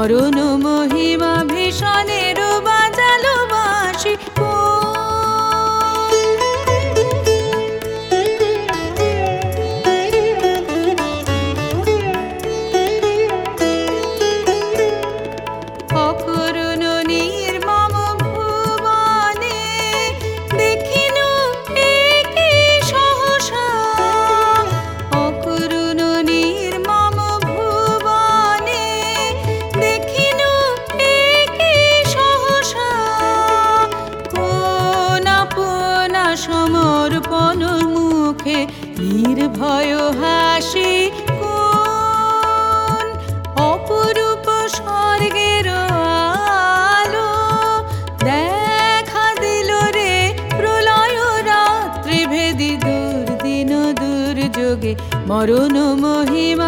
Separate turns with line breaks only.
মরণ মহিমা ভীষণের বাজালো বাঁশি। অকরুণ নির্মম ভুবনে দেখিনু একি সহসা, অকরুণ নির্মম ভুবনে দেখিনু একি সহসা, কোন আপনা সমর্পণ মুখে নির্ভয় হাসি, কোন অপরূপ স্বর্গের আলো দেখা দিল রে প্রলয় রাত্রি ভেদি দুর্দিন দুর্যোগে। মরণ মহিমা